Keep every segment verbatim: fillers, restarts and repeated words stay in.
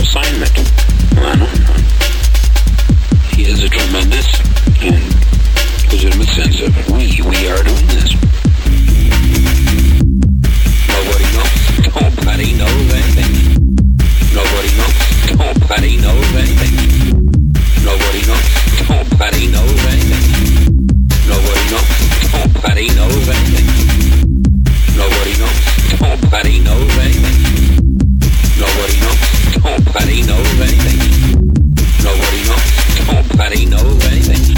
assignment. I don't know. He has a tremendous and legitimate sense of we, we are doing this. Nobody knows. Nobody knows anything. Nobody knows. Nobody knows anything. Nobody knows. Nobody knows anything. Nobody knows. Nobody knows anything. Nobody knows. Nobody knows anything. Nobody knows. Nobody knows anything. Nobody knows. Nobody knows anything.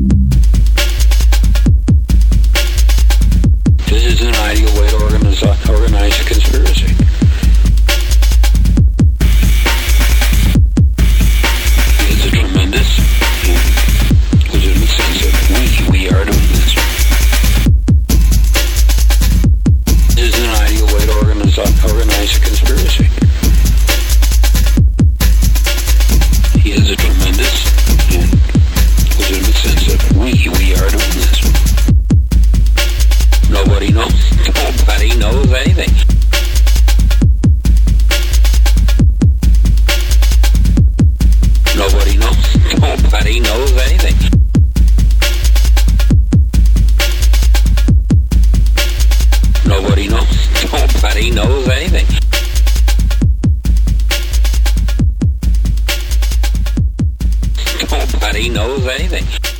This is an ideal way to organize, organize a conspiracy. It's a tremendous and legitimate sense of we, we are doing this. This is an ideal way to organize, organize a conspiracy. He has a tremendous and legitimate sense of we, we are doing this. Nobody knows. Nobody knows anything. Nobody knows. Nobody knows anything. Nobody knows. Nobody knows anything. Nobody knows anything.